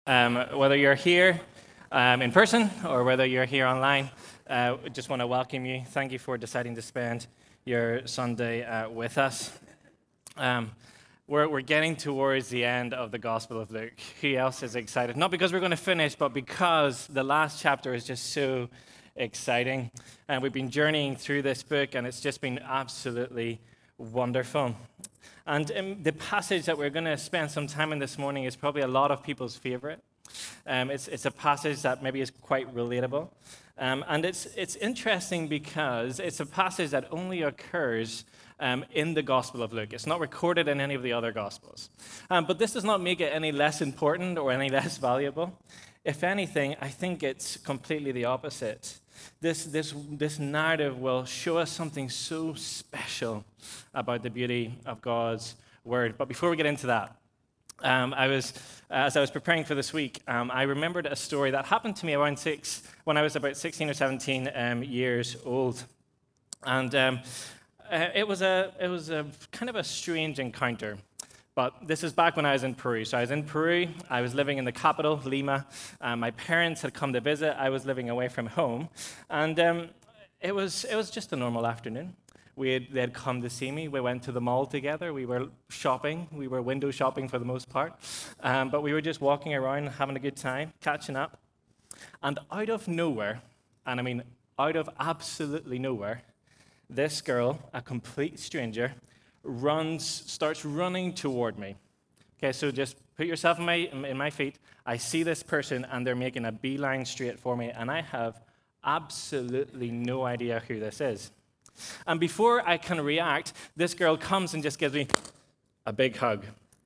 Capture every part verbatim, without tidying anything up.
Um, whether you're here um, in person or whether you're here online, uh, I just want to welcome you. Thank you for deciding to spend your Sunday uh, with us. Um, we're, we're getting towards the end of the Gospel of Luke. Who else is excited? Not because we're going to finish, but because the last chapter is just so exciting. And we've been journeying through this book, and it's just been absolutely wonderful. And um, the passage that we're going to spend some time in this morning is probably a lot of people's favorite. Um, it's, it's a passage that maybe is quite relatable. Um, and it's, it's interesting because it's a passage that only occurs um, in the Gospel of Luke. It's not recorded in any of the other Gospels. Um, but this does not make it any less important or any less valuable. If anything, I think it's completely the opposite. This, this, this narrative will show us something so special about the beauty of God's Word. But before we get into that, um, I was, as I was preparing for this week, um, I remembered a story that happened to me around six, when I was about sixteen or seventeen um, years old. And um, uh, it was a, it was a kind of a strange encounter. But this is back when I was in Peru. So I was in Peru. I was living in the capital, Lima. Um, my parents had come to visit. I was living away from home. And um, it was it was just a normal afternoon. We had, they had come to see me. We went to the mall together. We were shopping. We were window shopping for the most part. Um, but we were just walking around, having a good time, catching up. And out of nowhere, and I mean out of absolutely nowhere, this girl, a complete stranger, runs, starts running toward me. Okay, so just put yourself in my, in my feet. I see this person, and they're making a beeline straight for me, and I have absolutely no idea who this is. And before I can react, this girl comes and just gives me a big hug.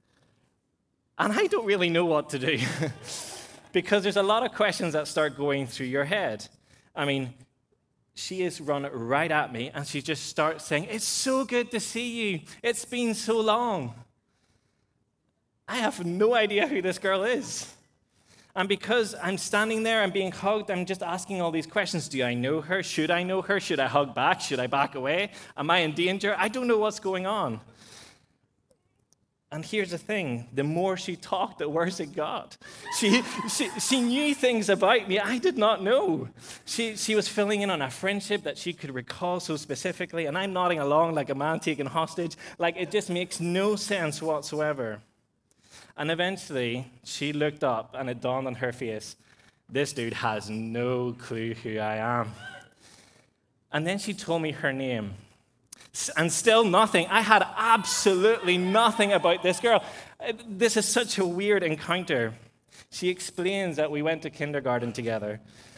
And I don't really know what to do because there's a lot of questions that start going through your head. I mean, she is run right at me, and she just starts saying, "It's so good to see you. It's been so long." I have no idea who this girl is. And because I'm standing there, I'm being hugged, I'm just asking all these questions. Do I know her? Should I know her? Should I hug back? Should I back away? Am I in danger? I don't know what's going on. And here's the thing, the more she talked, the worse it got. She, she, she knew things about me I did not know. She, she was filling in on a friendship that she could recall so specifically, and I'm nodding along like a man taken hostage, like it just makes no sense whatsoever. And eventually, she looked up, and it dawned on her face, this dude has no clue who I am. And then she told me her name. And still nothing. I had absolutely nothing about this girl. This is such a weird encounter. She explains that we went to kindergarten together.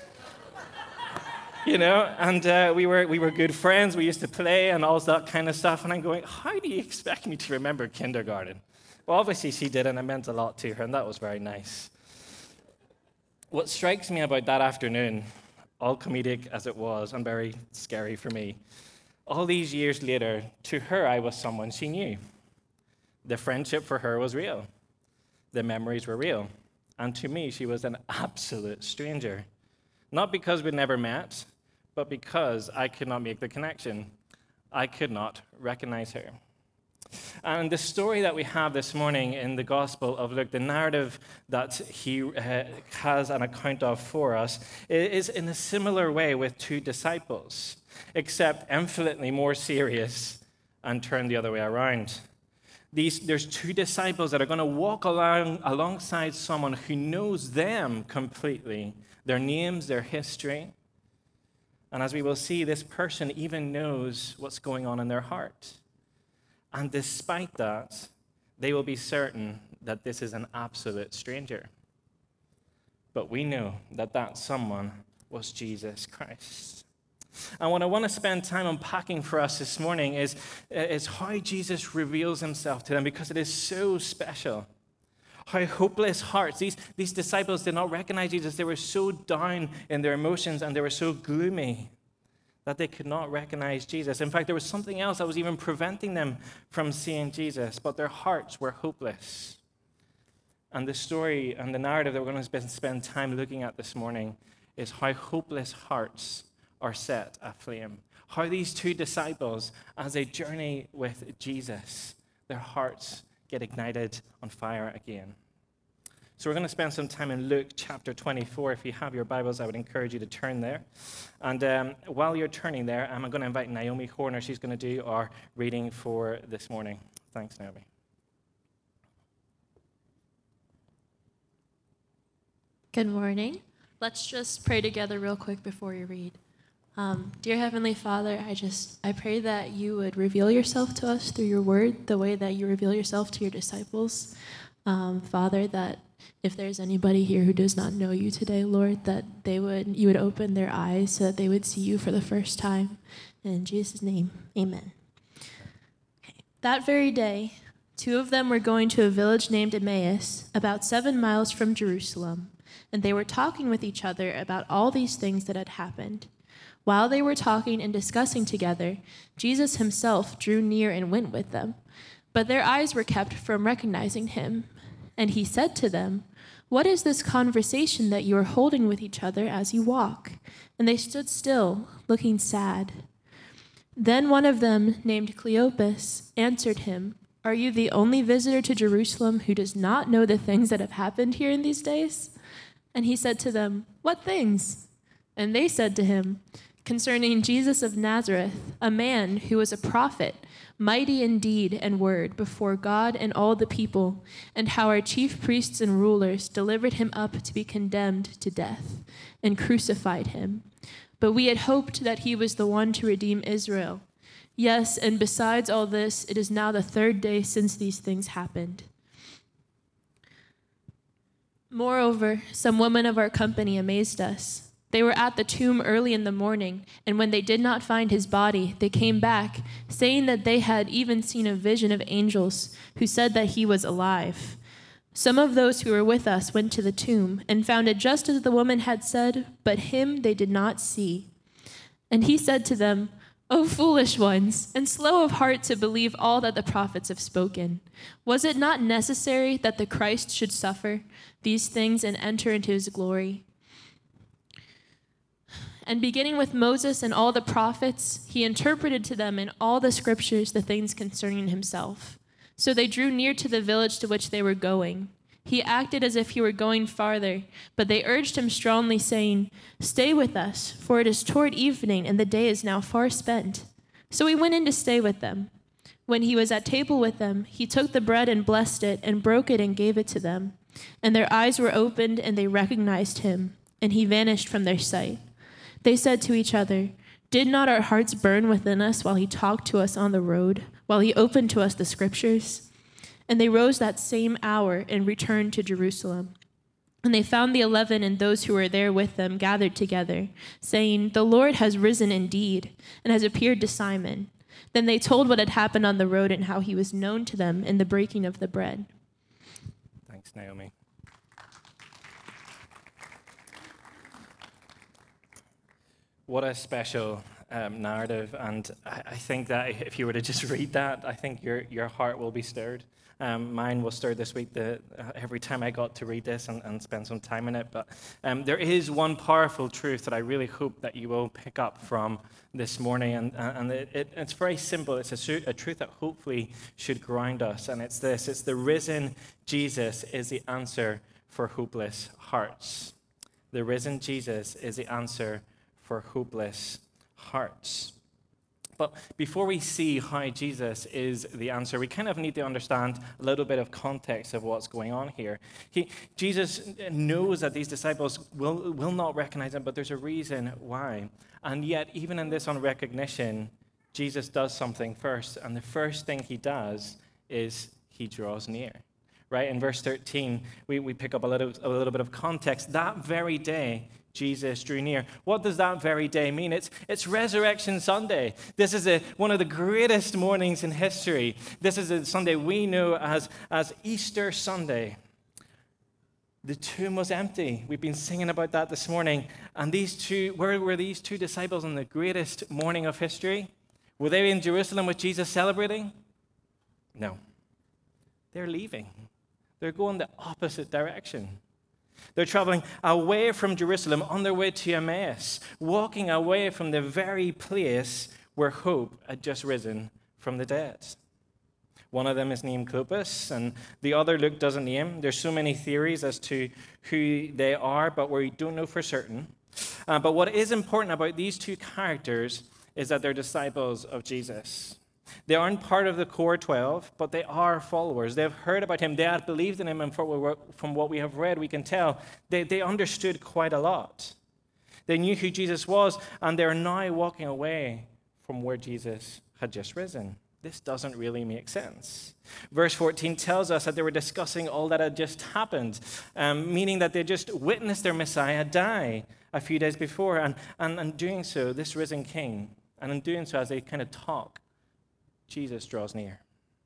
You know, and uh, we were we were good friends. We used to play and all that kind of stuff. And I'm going, how do you expect me to remember kindergarten? Well, obviously she did, and it meant a lot to her, and that was very nice. What strikes me about that afternoon, all comedic as it was, and very scary for me, all these years later, to her, I was someone she knew. The friendship for her was real. The memories were real. And to me, she was an absolute stranger. Not because we'd never met, but because I could not make the connection. I could not recognize her. And the story that we have this morning in the Gospel of Luke, the narrative that he uh, has an account of for us, is in a similar way with two disciples, except infinitely more serious and turned the other way around. These, there's two disciples that are going to walk along alongside someone who knows them completely, their names, their history. And as we will see, this person even knows what's going on in their heart. And despite that, they will be certain that this is an absolute stranger. But we know that that someone was Jesus Christ. And what I want to spend time unpacking for us this morning is, is how Jesus reveals himself to them, because it is so special. How hopeless hearts. These, these disciples did not recognize Jesus. They were so down in their emotions, and they were so gloomy that they could not recognize Jesus. In fact, there was something else that was even preventing them from seeing Jesus, but their hearts were hopeless. And the story and the narrative that we're going to spend time looking at this morning is how hopeless hearts are set aflame. How these two disciples, as they journey with Jesus, their hearts get ignited on fire again. So we're going to spend some time in Luke chapter twenty-four. If you have your Bibles, I would encourage you to turn there. And um, while you're turning there, I'm going to invite Naomi Horner. She's going to do our reading for this morning. Thanks, Naomi. Good morning. Let's just pray together real quick before you read. Um, dear Heavenly Father, I just, I pray that you would reveal yourself to us through your word, the way that you reveal yourself to your disciples. Um, Father, that if there's anybody here who does not know you today, Lord, that they would, you would open their eyes so that they would see you for the first time. In Jesus' name, amen. Okay. That very day, two of them were going to a village named Emmaus, about seven miles from Jerusalem, and they were talking with each other about all these things that had happened. While they were talking and discussing together, Jesus himself drew near and went with them. But their eyes were kept from recognizing him. And he said to them, "What is this conversation that you are holding with each other as you walk?" And they stood still, looking sad. Then one of them, named Cleopas, answered him, "Are you the only visitor to Jerusalem who does not know the things that have happened here in these days?" And he said to them, "What things?" And they said to him, "Concerning Jesus of Nazareth, a man who was a prophet, mighty in deed and word before God and all the people, and how our chief priests and rulers delivered him up to be condemned to death and crucified him. But we had hoped that he was the one to redeem Israel. Yes, and besides all this, it is now the third day since these things happened. Moreover, some women of our company amazed us. They were at the tomb early in the morning, and when they did not find his body, they came back, saying that they had even seen a vision of angels who said that he was alive. Some of those who were with us went to the tomb and found it just as the woman had said, but him they did not see. And he said to them, 'O foolish ones, and slow of heart to believe all that the prophets have spoken. Was it not necessary that the Christ should suffer these things and enter into his glory?' And beginning with Moses and all the prophets, he interpreted to them in all the scriptures the things concerning himself. So they drew near to the village to which they were going. He acted as if he were going farther, but they urged him strongly, saying, 'Stay with us, for it is toward evening, and the day is now far spent.' So he went in to stay with them. When he was at table with them, he took the bread and blessed it, and broke it and gave it to them. And their eyes were opened, and they recognized him, and he vanished from their sight. They said to each other, 'Did not our hearts burn within us while he talked to us on the road, while he opened to us the scriptures?' And they rose that same hour and returned to Jerusalem. And they found the eleven and those who were there with them gathered together, saying, 'The Lord has risen indeed, and has appeared to Simon.' Then they told what had happened on the road and how he was known to them in the breaking of the bread." Thanks, Naomi. What a special um, narrative, and I, I think that if you were to just read that, I think your your heart will be stirred. Um, mine was stirred this week the, uh, every time I got to read this and, and spend some time in it. But um, there is one powerful truth that I really hope that you will pick up from this morning, and, and it, it, it's very simple. It's a, a truth that hopefully should ground us, and it's this. It's the risen Jesus is the answer for hopeless hearts. The risen Jesus is the answer for hopeless hearts. But before we see how Jesus is the answer, we kind of need to understand a little bit of context of what's going on here. He, Jesus knows that these disciples will, will not recognize him, but there's a reason why. And yet, even in this unrecognition, Jesus does something first. And the first thing he does is he draws near. Right? In verse thirteen, we, we pick up a little, a little bit of context. That very day, Jesus drew near. What does that very day mean? It's, it's Resurrection Sunday. This is a, one of the greatest mornings in history. This is a Sunday we know as, as Easter Sunday. The tomb was empty. We've been singing about that this morning. And these two, where were these two disciples on the greatest morning of history? Were they in Jerusalem with Jesus celebrating? No. They're leaving. They're going the opposite direction. They're traveling away from Jerusalem on their way to Emmaus, walking away from the very place where hope had just risen from the dead. One of them is named Clopas, and the other Luke doesn't name. There's so many theories as to who they are, but we don't know for certain. Uh, but what is important about these two characters is that they're disciples of Jesus. They aren't part of the core twelve, but they are followers. They've heard about him. They had believed in him, and from what we have read, we can tell they, they understood quite a lot. They knew who Jesus was, and they're now walking away from where Jesus had just risen. This doesn't really make sense. Verse fourteen tells us that they were discussing all that had just happened, um, meaning that they just witnessed their Messiah die a few days before, and, and, and doing so, this risen king, and in doing so, as they kind of talk, Jesus draws near.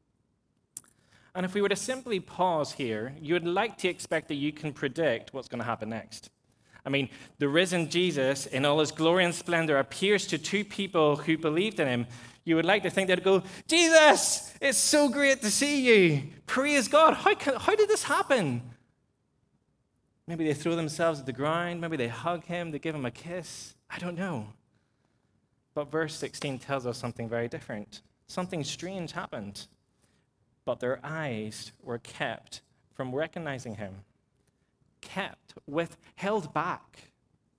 And if we were to simply pause here, you would like to expect that you can predict what's going to happen next. I mean, the risen Jesus, in all his glory and splendor, appears to two people who believed in him. You would like to think they'd go, Jesus, it's so great to see you. Praise God. How, can, how did this happen? Maybe they throw themselves at the ground. Maybe they hug him. They give him a kiss. I don't know. But verse sixteen tells us something very different. Something strange happened. But their eyes were kept from recognizing him. Kept, with, held back.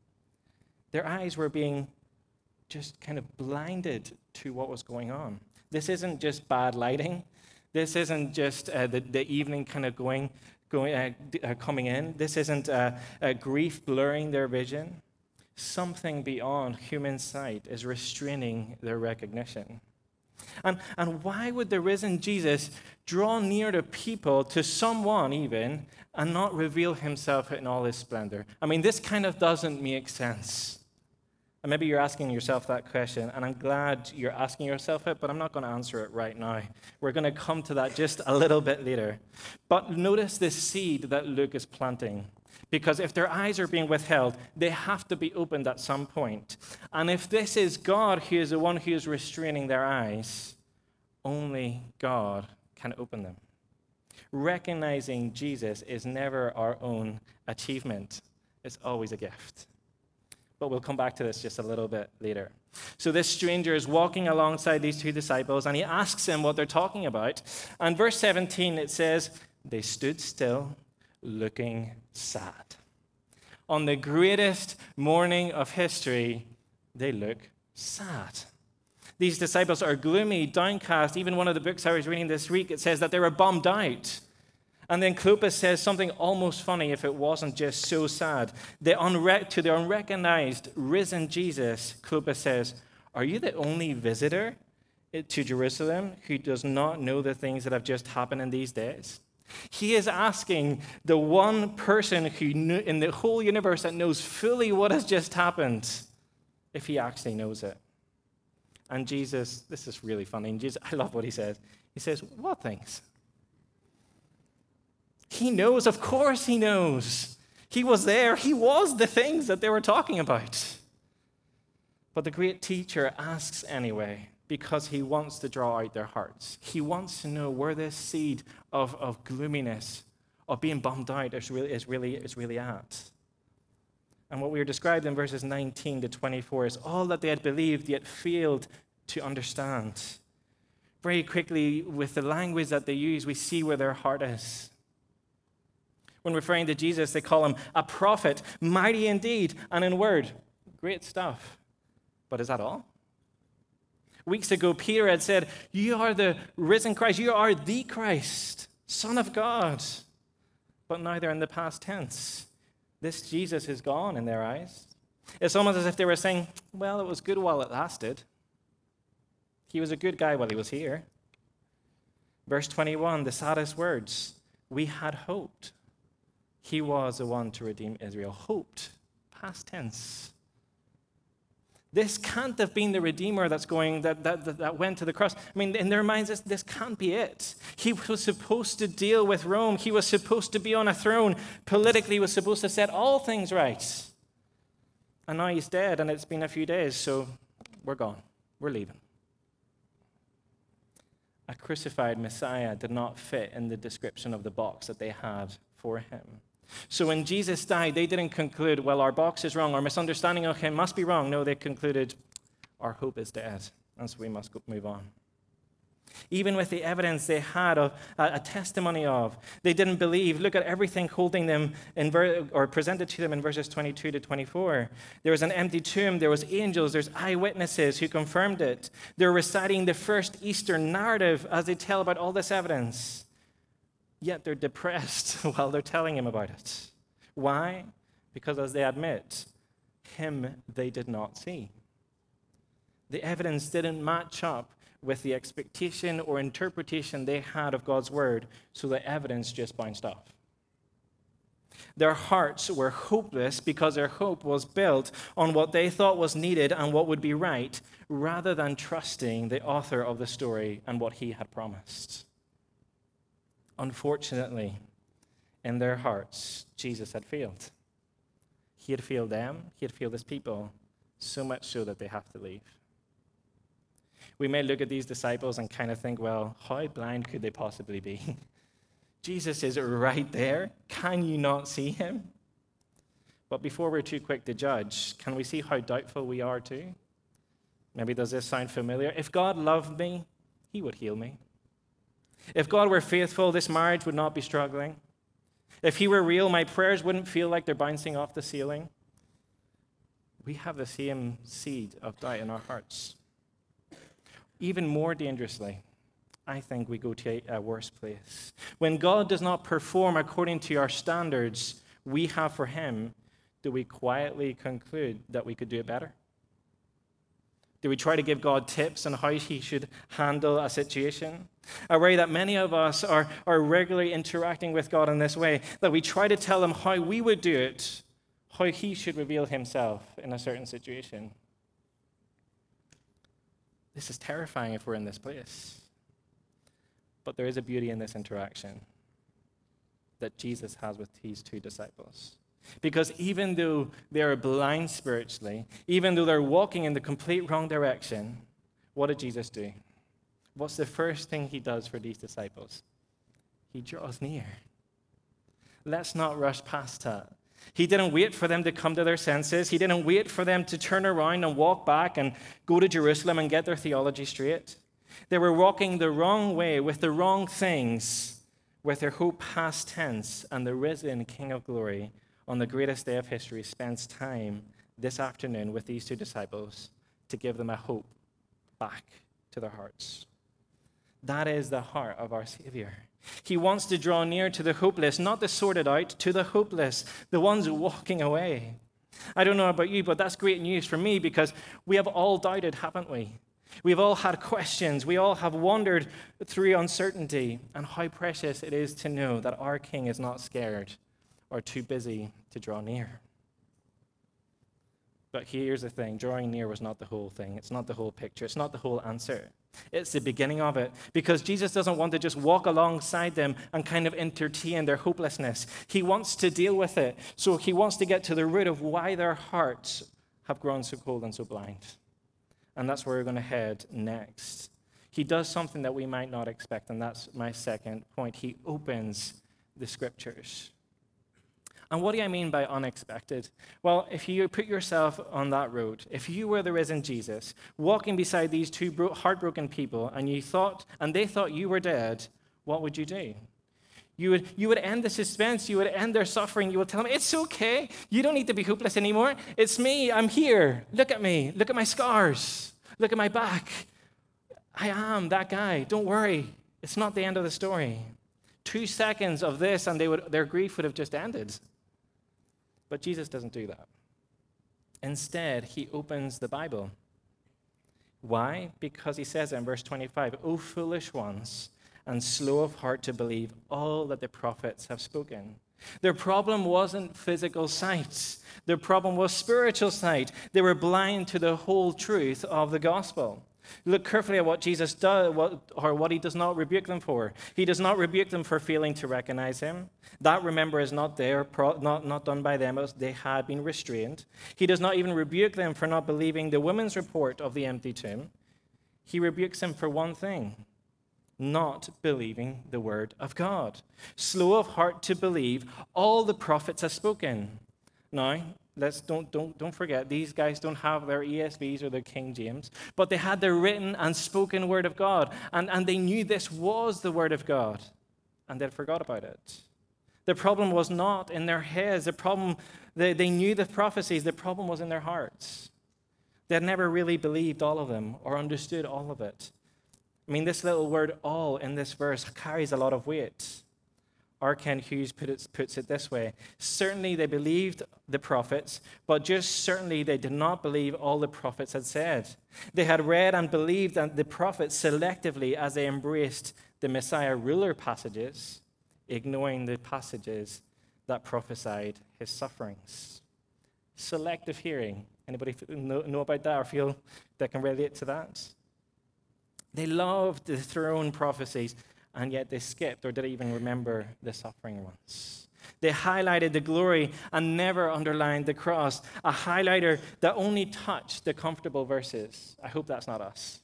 Their eyes were being just kind of blinded to what was going on. This isn't just bad lighting. This isn't just uh, the, the evening kind of going, going, uh, uh, coming in. This isn't uh, uh, grief blurring their vision. Something beyond human sight is restraining their recognition. And, and why would the risen Jesus draw near to people, to someone even, and not reveal himself in all his splendor? I mean, this kind of doesn't make sense. And maybe you're asking yourself that question, and I'm glad you're asking yourself it, but I'm not going to answer it right now. We're going to come to that just a little bit later. But notice this seed that Luke is planting. Because if their eyes are being withheld, they have to be opened at some point. And if this is God who is the one who is restraining their eyes, only God can open them. Recognizing Jesus is never our own achievement. It's always a gift. But we'll come back to this just a little bit later. So this stranger is walking alongside these two disciples, and he asks them what they're talking about. And verse seventeen, it says, they stood still, looking sad. On the greatest morning of history, they look sad. These disciples are gloomy, downcast. Even one of the books I was reading this week, it says that they were bummed out. And then Clopas says something almost funny if it wasn't just so sad. The unre- to the unrecognized, risen Jesus, Clopas says, are you the only visitor to Jerusalem who does not know the things that have just happened in these days? He is asking the one person who knew, in the whole universe that knows fully what has just happened if he actually knows it. And Jesus, this is really funny. And Jesus, I love what he says. He says, what things? He knows, of course he knows. He was there. He was the things that they were talking about. But the great teacher asks anyway, because he wants to draw out their hearts. He wants to know where this seed of, of gloominess, of being bummed out is really, is, really, is really at. And what we are described in verses nineteen to twenty-four is all that they had believed yet failed to understand. Very quickly, with the language that they use, we see where their heart is. When referring to Jesus, they call him a prophet, mighty indeed, and in word. Great stuff. But is that all? Weeks ago, Peter had said, you are the risen Christ. You are the Christ, Son of God. But now they're in the past tense. This Jesus is gone in their eyes. It's almost as if they were saying, well, it was good while it lasted. He was a good guy while he was here. Verse twenty-one, the saddest words, we had hoped. He was the one to redeem Israel. Hoped. Past tense. This can't have been the Redeemer that's going that, that, that, that went to the cross. I mean, in their minds, this, this can't be it. He was supposed to deal with Rome. He was supposed to be on a throne. Politically, he was supposed to set all things right. And now he's dead, and it's been a few days, so we're gone. We're leaving. A crucified Messiah did not fit in the description of the box that they had for him. So when Jesus died, they didn't conclude, well, our box is wrong, our misunderstanding of him must be wrong. No, they concluded, our hope is dead, and so we must move on. Even with the evidence they had of uh, a testimony of, they didn't believe. Look at everything holding them in ver- or presented to them in verses twenty-two to twenty-four. There was an empty tomb. There was angels. There's eyewitnesses who confirmed it. They're reciting the first Easter narrative as they tell about all this evidence. Yet they're depressed while they're telling him about it. Why? Because as they admit, him they did not see. The evidence didn't match up with the expectation or interpretation they had of God's word, so the evidence just bounced off. Their hearts were hopeless because their hope was built on what they thought was needed and what would be right, rather than trusting the author of the story and what he had promised. Unfortunately, in their hearts, Jesus had failed. He had failed them, he had failed his people, so much so that they have to leave. We may look at these disciples and kind of think, well, how blind could they possibly be? Jesus is right there. Can you not see him? But before we're too quick to judge, can we see how doubtful we are too? Maybe does this sound familiar? If God loved me, he would heal me. If God were faithful, this marriage would not be struggling. If he were real, my prayers wouldn't feel like they're bouncing off the ceiling. We have the same seed of doubt in our hearts. Even more dangerously, I think we go to a worse place. When God does not perform according to our standards we have for him, do we quietly conclude that we could do it better? Do we try to give God tips on how he should handle a situation? I worry that many of us are, are regularly interacting with God in this way, that we try to tell him how we would do it, how he should reveal himself in a certain situation. This is terrifying if we're in this place. But there is a beauty in this interaction that Jesus has with these two disciples. Because even though they are blind spiritually, even though they're walking in the complete wrong direction, what did Jesus do? What's the first thing he does for these disciples? He draws near. Let's not rush past that. He didn't wait for them to come to their senses. He didn't wait for them to turn around and walk back and go to Jerusalem and get their theology straight. They were walking the wrong way with the wrong things, with their hope past tense, and the risen King of Glory on the greatest day of history spends time this afternoon with these two disciples to give them a hope back to their hearts. That is the heart of our Savior. He wants to draw near to the hopeless, not the sorted out, to the hopeless, the ones walking away. I don't know about you, but that's great news for me because we have all doubted, haven't we? We've all had questions. We all have wandered through uncertainty, and how precious it is to know that our King is not scared or too busy to draw near. But here's the thing, drawing near was not the whole thing. It's not the whole picture. It's not the whole answer. It's the beginning of it, because Jesus doesn't want to just walk alongside them and kind of entertain their hopelessness. He wants to deal with it. So he wants to get to the root of why their hearts have grown so cold and so blind. And that's where we're going to head next. He does something that we might not expect, and that's my second point. He opens the scriptures. And what do I mean by unexpected? Well, if you put yourself on that road, if you were the risen Jesus, walking beside these two heartbroken people, and you thought, and they thought you were dead, what would you do? You would, you would end the suspense. You would end their suffering. You would tell them, it's okay. You don't need to be hopeless anymore. It's me. I'm here. Look at me. Look at my scars. Look at my back. I am that guy. Don't worry. It's not the end of the story. Two seconds of this, and they would, their grief would have just ended. But Jesus doesn't do that. Instead, he opens the Bible. Why? Because he says in verse twenty-five, O foolish ones, and slow of heart to believe all that the prophets have spoken. Their problem wasn't physical sight. Their problem was spiritual sight. They were blind to the whole truth of the gospel. Look carefully at what Jesus does, what, or what he does not rebuke them for. He does not rebuke them for failing to recognize him. That, remember, is not there, not, not done by them, as they had been restrained. He does not even rebuke them for not believing the woman's report of the empty tomb. He rebukes them for one thing: not believing the word of God. Slow of heart to believe all the prophets have spoken. Now, Let's don't, don't, don't forget, these guys don't have their E S Vs or their King James, but they had the written and spoken word of God, and, and they knew this was the word of God, and they forgot about it. The problem was not in their heads. The problem, they, they knew the prophecies. The problem was in their hearts. They had never really believed all of them or understood all of it. I mean, this little word all in this verse carries a lot of weight. R. Ken Hughes put it, puts it this way: certainly they believed the prophets, but just certainly they did not believe all the prophets had said. They had read and believed the prophets selectively as they embraced the Messiah ruler passages, ignoring the passages that prophesied his sufferings. Selective hearing. Anybody know, know about that or feel that can relate to that? They loved the throne prophecies, and yet they skipped or didn't even remember the suffering ones. They highlighted the glory and never underlined the cross, a highlighter that only touched the comfortable verses. I hope that's not us.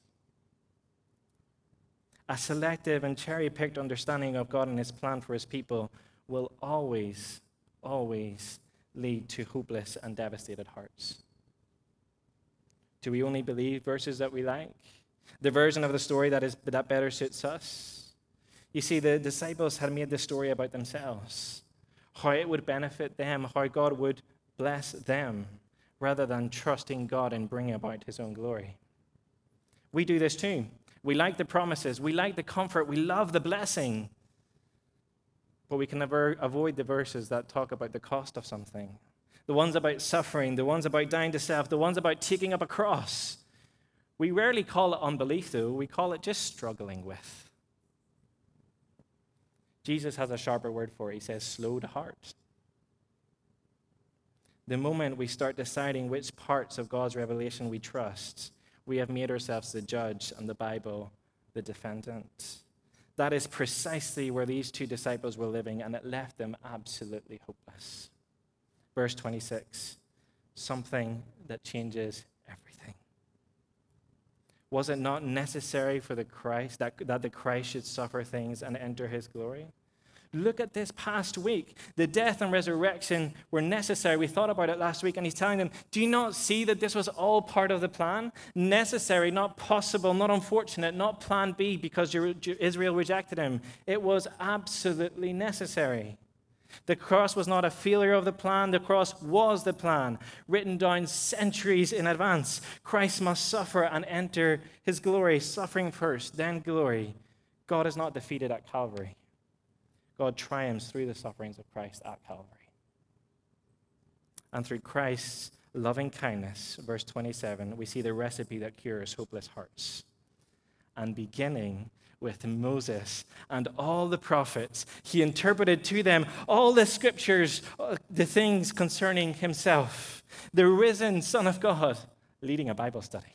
A selective and cherry-picked understanding of God and his plan for his people will always, always lead to hopeless and devastated hearts. Do we only believe verses that we like? The version of the story that is that better suits us? You see, the disciples had made the story about themselves, how it would benefit them, how God would bless them, rather than trusting God and bringing about his own glory. We do this too. We like the promises, we like the comfort, we love the blessing, but we can never avoid the verses that talk about the cost of something, the ones about suffering, the ones about dying to self, the ones about taking up a cross. We rarely call it unbelief, though. We call it just struggling with. Jesus has a sharper word for it. He says, slow to heart. The moment we start deciding which parts of God's revelation we trust, we have made ourselves the judge and the Bible the defendant. That is precisely where these two disciples were living, and it left them absolutely hopeless. Verse twenty-six, something that changes everything. Was it not necessary for the Christ, that, that the Christ should suffer things and enter his glory? Look at this past week. The death and resurrection were necessary. We thought about it last week, and he's telling them, do you not see that this was all part of the plan? Necessary, not possible, not unfortunate, not plan B because Israel rejected him. It was absolutely necessary. The cross was not a failure of the plan. The cross was the plan, written down centuries in advance. Christ must suffer and enter his glory, suffering first, then glory. God is not defeated at Calvary. God triumphs through the sufferings of Christ at Calvary. And through Christ's loving kindness, verse twenty-seven, we see the recipe that cures hopeless hearts. And beginning with Moses and all the prophets, he interpreted to them all the scriptures, the things concerning himself, the risen Son of God, leading a Bible study.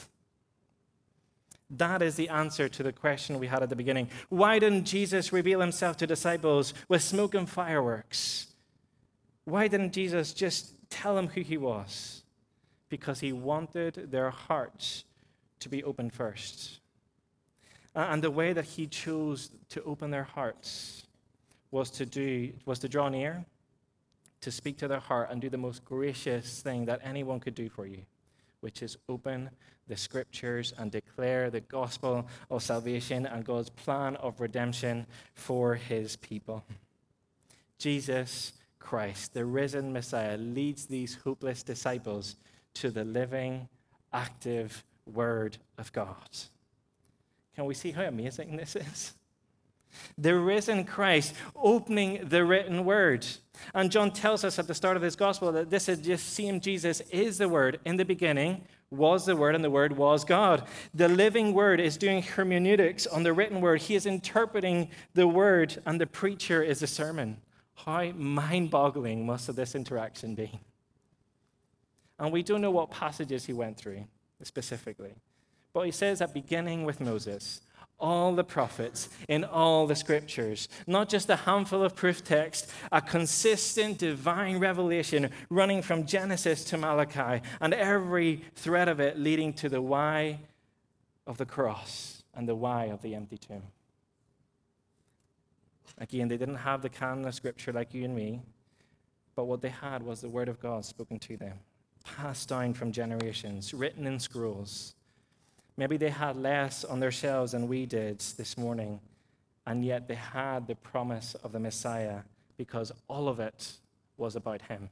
That is the answer to the question we had at the beginning. Why didn't Jesus reveal himself to disciples with smoke and fireworks? Why didn't Jesus just tell them who he was? Because he wanted their hearts to be open first. And the way that he chose to open their hearts was to do was to draw near, to speak to their heart, and do the most gracious thing that anyone could do for you, which is open the scriptures and declare the gospel of salvation and God's plan of redemption for his people. Jesus Christ, the risen Messiah, leads these hopeless disciples to the living, active Word of God. Can we see how amazing this is? The risen Christ opening the written word. And John tells us at the start of his gospel that this is just same Jesus is the Word. In the beginning was the Word, and the Word was God. The living Word is doing hermeneutics on the written word. He is interpreting the word, and the preacher is the sermon. How mind-boggling must this interaction be? And we don't know what passages he went through specifically. But he says that beginning with Moses, all the prophets in all the scriptures, not just a handful of proof text, a consistent divine revelation running from Genesis to Malachi, and every thread of it leading to the why of the cross and the why of the empty tomb. Again, they didn't have the canon of scripture like you and me, but what they had was the word of God spoken to them, passed down from generations, written in scrolls. Maybe they had less on their shelves than we did this morning, and yet they had the promise of the Messiah because all of it was about him.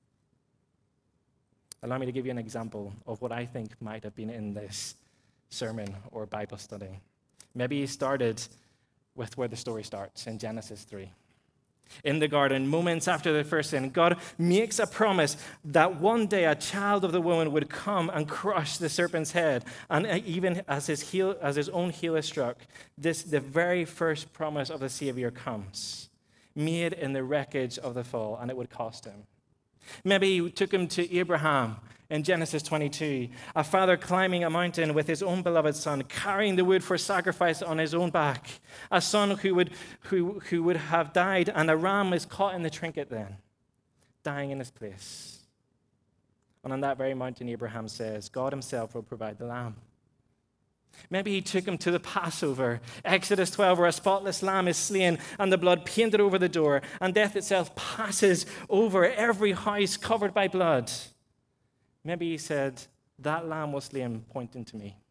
Allow me to give you an example of what I think might have been in this sermon or Bible study. Maybe you started with where the story starts in Genesis three. In the garden, moments after the first sin, God makes a promise that one day a child of the woman would come and crush the serpent's head. And even as his heel, as his own heel is struck, this the very first promise of the Savior comes, made in the wreckage of the fall, and it would cost him. Maybe he took him to Abraham in Genesis twenty-two, a father climbing a mountain with his own beloved son, carrying the wood for sacrifice on his own back, a son who would, who, who would have died, and a ram is caught in the trinket then, dying in his place. And on that very mountain, Abraham says, God himself will provide the lamb. Maybe he took him to the Passover, Exodus twelve, where a spotless lamb is slain and the blood painted over the door, and death itself passes over every house covered by blood. Maybe he said, that lamb was slain, pointing to me.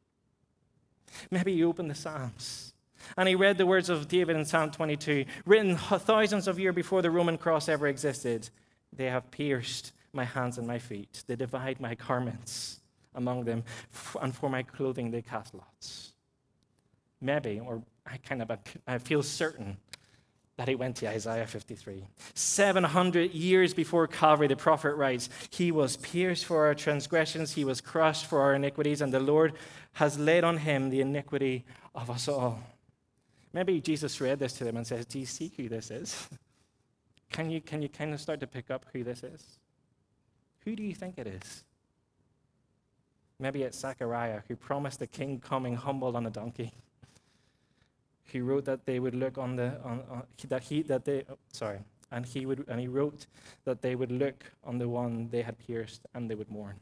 Maybe he opened the Psalms and he read the words of David in Psalm twenty-two, written thousands of years before the Roman cross ever existed. They have pierced my hands and my feet. They divide my garments among them, and for my clothing they cast lots. Maybe, or I kind of I feel certain that he went to Isaiah fifty-three. seven hundred years before Calvary, the prophet writes, he was pierced for our transgressions, he was crushed for our iniquities, and the Lord has laid on him the iniquity of us all. Maybe Jesus read this to them and says, do you see who this is? Can you, can you kind of start to pick up who this is? Who do you think it is? Maybe it's Zechariah, who promised the king coming humbled on a donkey. He wrote that they would look on the on, on that he that they oh, sorry, and he would and he wrote that they would look on the one they had pierced and they would mourn.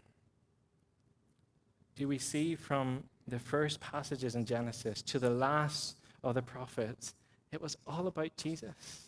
Do we see from the first passages in Genesis to the last of the prophets, it was all about Jesus.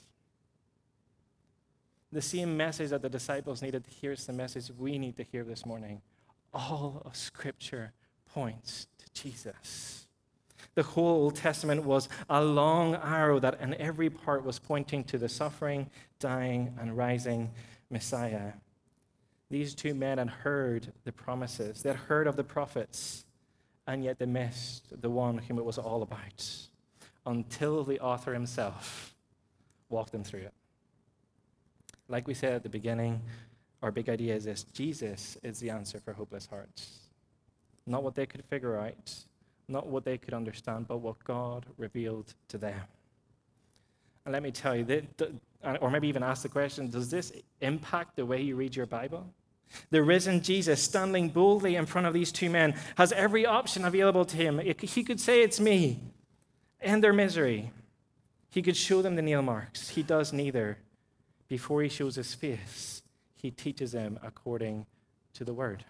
The same message that the disciples needed to hear is the message we need to hear this morning. All of Scripture points to Jesus. The whole Old Testament was a long arrow that in every part was pointing to the suffering, dying, and rising Messiah. These two men had heard the promises. They had heard of the prophets, and yet they missed the one whom it was all about until the author himself walked them through it. Like we said at the beginning, our big idea is this: Jesus is the answer for hopeless hearts. Not what they could figure out, not what they could understand, but what God revealed to them. And let me tell you, that, or maybe even ask the question, does this impact the way you read your Bible? The risen Jesus, standing boldly in front of these two men, has every option available to him. He could say, it's me, end their misery. He could show them the nail marks. He does neither. Before he shows his face, he teaches them according to the word.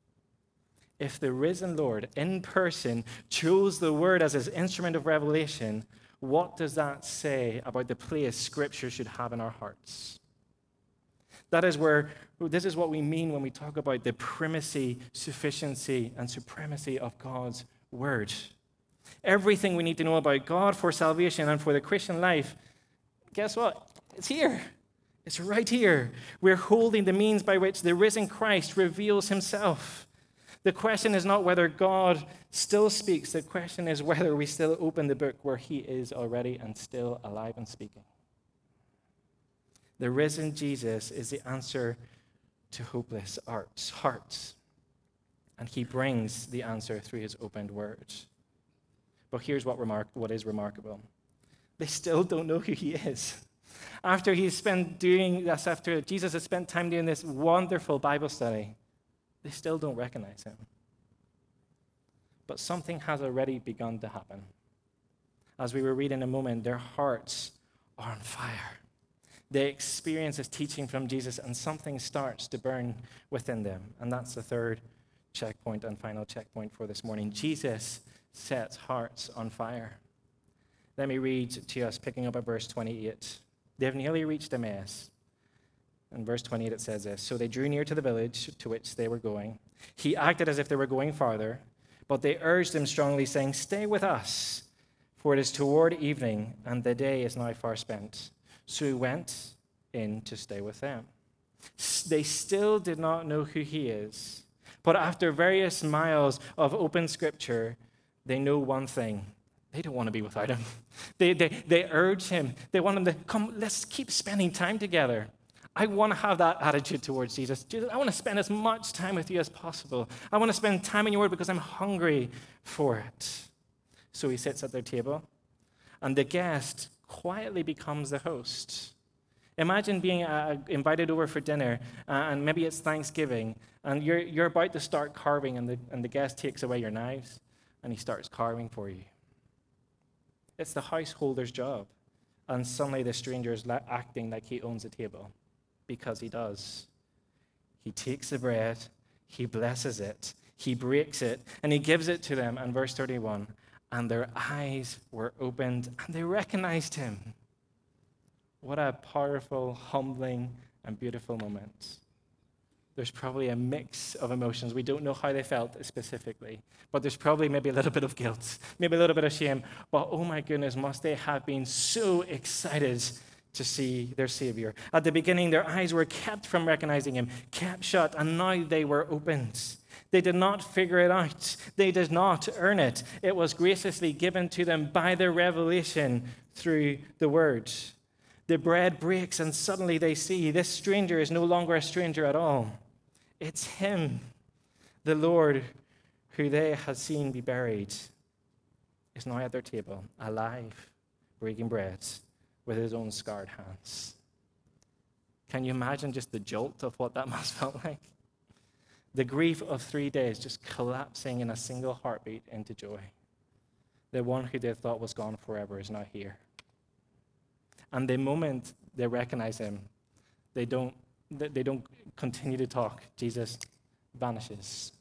If the risen Lord in person chose the word as his instrument of revelation, what does that say about the place Scripture should have in our hearts? That is where, this is what we mean when we talk about the primacy, sufficiency, and supremacy of God's word. Everything we need to know about God for salvation and for the Christian life, guess what? It's here. It's right here. We're holding the means by which the risen Christ reveals himself. The question is not whether God still speaks. The question is whether we still open the book where he is already and still alive and speaking. The risen Jesus is the answer to hopeless hearts. And he brings the answer through his opened word. But here's what, remark- what is remarkable. They still don't know who he is. After he's spent doing this, after Jesus has spent time doing this wonderful Bible study, they still don't recognize him. But something has already begun to happen. As we were reading a moment, their hearts are on fire. They experience this teaching from Jesus, and something starts to burn within them. And that's the third checkpoint and final checkpoint for this morning. Jesus sets hearts on fire. Let me read to us, picking up at verse twenty-eight. They've nearly reached Emmaus, In verse twenty-eight, it says this: So they drew near to the village to which they were going. He acted as if they were going farther, but they urged him strongly, saying, Stay with us, for it is toward evening, and the day is now far spent. So he went in to stay with them. They still did not know who he is, but after various miles of open scripture, they know one thing. They don't want to be without him. They, they, they urge him. They want him to come, let's keep spending time together. I want to have that attitude towards Jesus. Jesus, I want to spend as much time with you as possible. I want to spend time in your word because I'm hungry for it. So he sits at their table, and the guest quietly becomes the host. Imagine being uh, invited over for dinner, uh, and maybe it's Thanksgiving, and you're, you're about to start carving, and the, and the guest takes away your knives, and he starts carving for you. It's the householder's job, and suddenly the stranger is acting like he owns the table. Because he does. He takes the bread, he blesses it, he breaks it, and he gives it to them. And verse thirty-one, and their eyes were opened, and they recognized him. What a powerful, humbling, and beautiful moment. There's probably a mix of emotions. We don't know how they felt specifically, but there's probably maybe a little bit of guilt, maybe a little bit of shame. But oh my goodness, must they have been so excited to see their Savior. At the beginning, their eyes were kept from recognizing him, kept shut, and now they were opened. They did not figure it out. They did not earn it. It was graciously given to them by their revelation through the Word. The bread breaks, and suddenly they see this stranger is no longer a stranger at all. It's him, the Lord, who they had seen be buried, is now at their table, alive, breaking bread with his own scarred hands. Can you imagine just the jolt of what that must have felt like? The grief of three days just collapsing in a single heartbeat into joy. The one who they thought was gone forever is now here. And the moment they recognize him, they don't, they don't continue to talk. Jesus vanishes.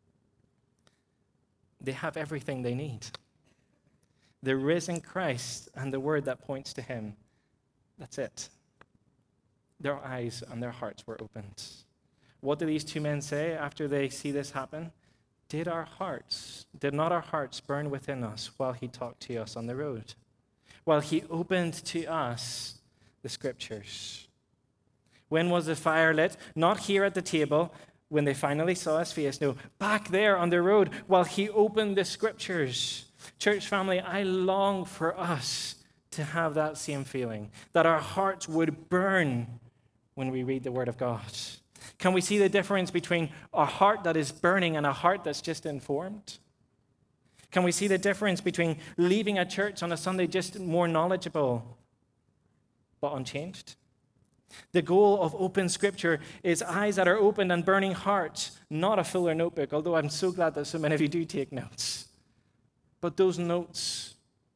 They have everything they need. The risen Christ and the word that points to him, that's it. Their eyes and their hearts were opened. What do these two men say after they see this happen? Did our hearts, did not our hearts burn within us while he talked to us on the road? While he opened to us the scriptures? When was the fire lit? Not here at the table when they finally saw his face. No, back there on the road while he opened the scriptures. Church family, I long for us to have that same feeling, that our hearts would burn when we read the Word of God. Can we see the difference between a heart that is burning and a heart that's just informed? Can we see the difference between leaving a church on a Sunday just more knowledgeable but unchanged? The goal of open scripture is eyes that are opened and burning hearts, not a fuller notebook, although I'm so glad that so many of you do take notes. But those notes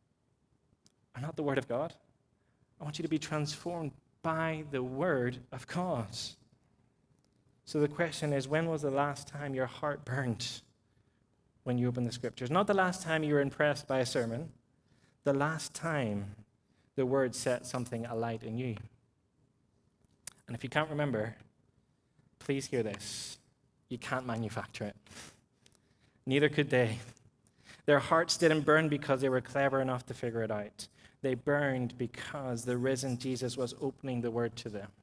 are not the Word of God. I want you to be transformed by the Word of God. So the question is, when was the last time your heart burned when you opened the Scriptures? Not the last time you were impressed by a sermon. The last time the Word set something alight in you. And if you can't remember, please hear this. You can't manufacture it. Neither could they. Their hearts didn't burn because they were clever enough to figure it out. They burned because the risen Jesus was opening the Word to them.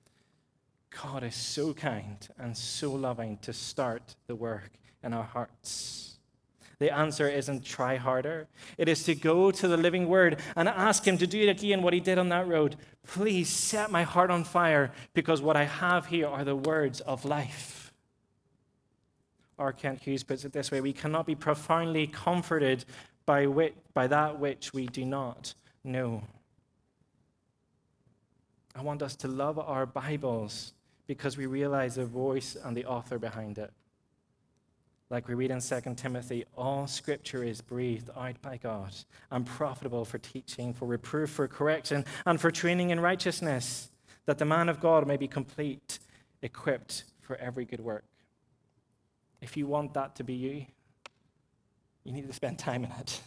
God is so kind and so loving to start the work in our hearts. The answer isn't try harder. It is to go to the living Word and ask him to do it again what he did on that road. Please set my heart on fire because what I have here are the words of life. R. Kent Hughes puts it this way: we cannot be profoundly comforted by, which, by that which we do not know. I want us to love our Bibles because we realize the voice and the author behind it. Like we read in Second Timothy, all Scripture is breathed out by God and profitable for teaching, for reproof, for correction, and for training in righteousness, that the man of God may be complete, equipped for every good work. If you want that to be you, you need to spend time in it.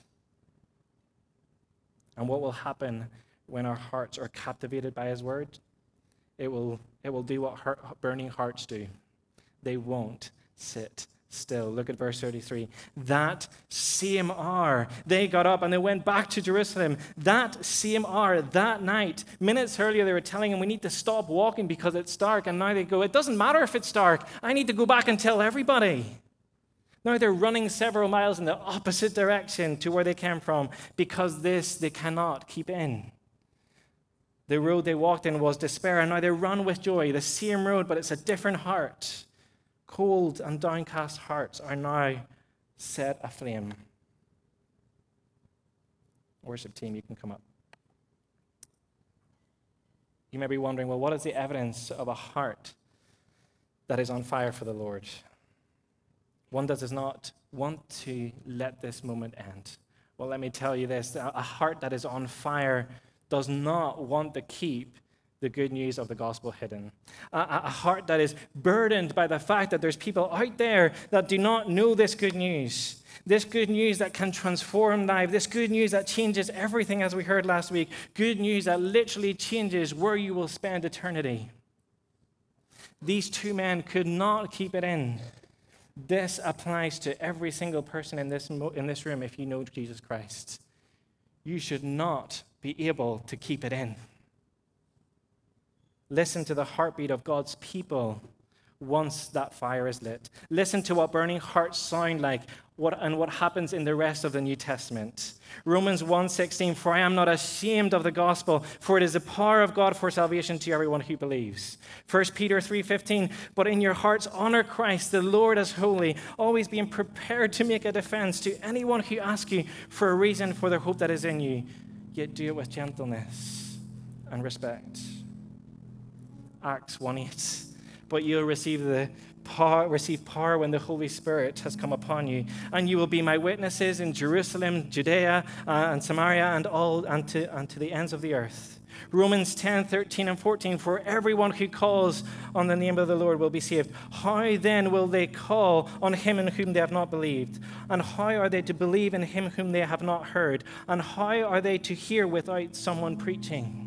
And what will happen when our hearts are captivated by his word it will, it will do what heart, burning hearts do. They won't sit still. Look at verse thirty-three. That same hour, they got up and they went back to Jerusalem. That same hour, that night, minutes earlier, they were telling him, we need to stop walking because it's dark. And now they go, it doesn't matter if it's dark. I need to go back and tell everybody. Now they're running several miles in the opposite direction to where they came from because this they cannot keep in. The road they walked in was despair, and now they run with joy. The same road, but it's a different heart. Cold and downcast hearts are now set aflame. Worship team, you can come up. You may be wondering, well, what is the evidence of a heart that is on fire for the Lord? One that does not want to let this moment end. Well, let me tell you this. A heart that is on fire does not want to keep the good news of the gospel hidden. A, a heart that is burdened by the fact that there's people out there that do not know this good news. This good news that can transform life. This good news that changes everything, as we heard last week. Good news that literally changes where you will spend eternity. These two men could not keep it in. This applies to every single person in this, in this room if you know Jesus Christ. You should not be able to keep it in. Listen to the heartbeat of God's people once that fire is lit. Listen to what burning hearts sound like what, and what happens in the rest of the New Testament. Romans one sixteen, for I am not ashamed of the gospel, for it is the power of God for salvation to everyone who believes. First Peter three fifteen, but in your hearts honor Christ, the Lord as holy, always being prepared to make a defense to anyone who asks you for a reason for the hope that is in you, yet do it with gentleness and respect. Acts one eight, but you'll receive the power, receive power when the Holy Spirit has come upon you, and you will be my witnesses in Jerusalem, Judea, uh, and Samaria, and all and to, and to the ends of the earth. Romans ten thirteen and fourteen, for everyone who calls on the name of the Lord will be saved. How then will they call on him in whom they have not believed? And how are they to believe in him whom they have not heard? And how are they to hear without someone preaching?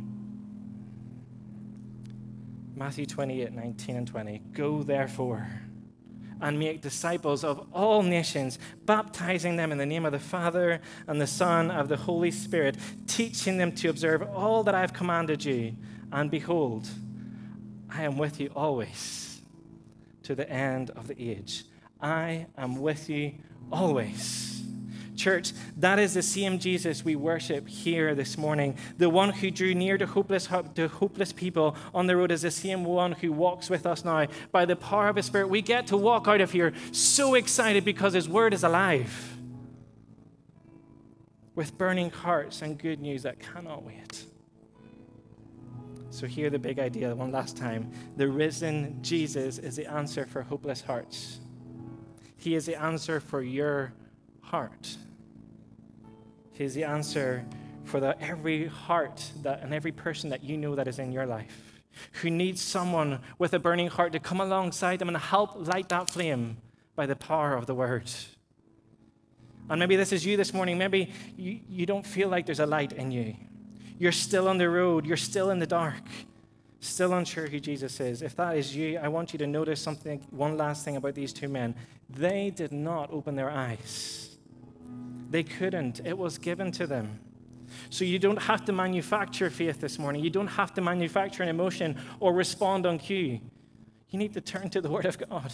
Matthew twenty-eight, nineteen and twenty. Go therefore and make disciples of all nations, baptizing them in the name of the Father and the Son of the Holy Spirit, teaching them to observe all that I have commanded you. And behold, I am with you always to the end of the age. I am with you always. Church, that is the same Jesus we worship here this morning. The one who drew near to hopeless, to hopeless people on the road is the same one who walks with us now. By the power of his Spirit, we get to walk out of here so excited because his word is alive, with burning hearts and good news that cannot wait. So hear the big idea one last time. The risen Jesus is the answer for hopeless hearts. He is the answer for your heart. He is the answer for the, every heart that, and every person that you know that is in your life, who needs someone with a burning heart to come alongside them and help light that flame by the power of the word. And maybe this is you this morning. Maybe you, you don't feel like there's a light in you. You're still on the road. You're still in the dark, still unsure who Jesus is. If that is you, I want you to notice something, one last thing about these two men. They did not open their eyes. They couldn't. It was given to them. So you don't have to manufacture faith this morning. You don't have to manufacture an emotion or respond on cue. You need to turn to the Word of God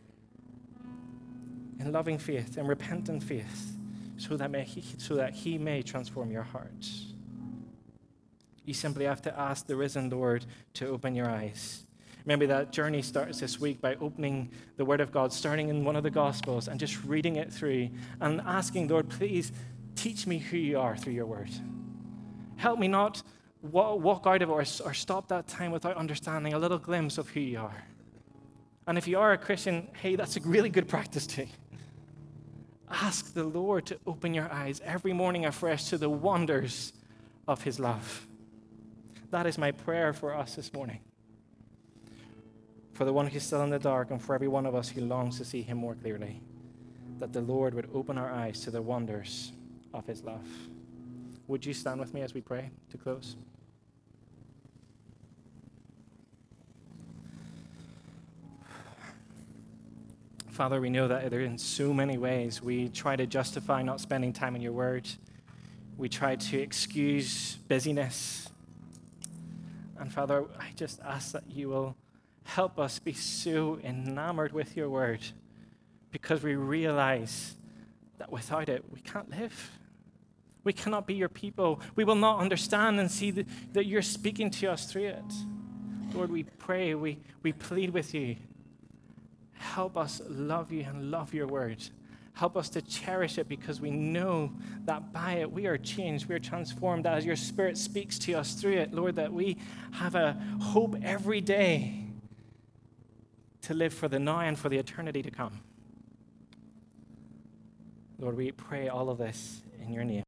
in loving faith and repentant faith so that, may he, so that He may transform your heart. You simply have to ask the risen Lord to open your eyes. Remember, that journey starts this week by opening the Word of God, starting in one of the Gospels and just reading it through and asking, Lord, please teach me who you are through your Word. Help me not walk out of it or, or stop that time without understanding a little glimpse of who you are. And if you are a Christian, hey, that's a really good practice too. Ask the Lord to open your eyes every morning afresh to the wonders of His love. That is my prayer for us this morning. For the one who's still in the dark and for every one of us who longs to see Him more clearly, that the Lord would open our eyes to the wonders of His love. Would you stand with me as we pray to close? Father, we know that there are in so many ways we try to justify not spending time in your word. We try to excuse busyness. And Father, I just ask that you will help us be so enamored with your word, because we realize that without it, we can't live. We cannot be your people. We will not understand and see that, that you're speaking to us through it. Lord, we pray, we, we plead with you. Help us love you and love your word. Help us to cherish it, because we know that by it we are changed, we are transformed as your Spirit speaks to us through it. Lord, that we have a hope every day to live for the now and for the eternity to come. Lord, we pray all of this in your name.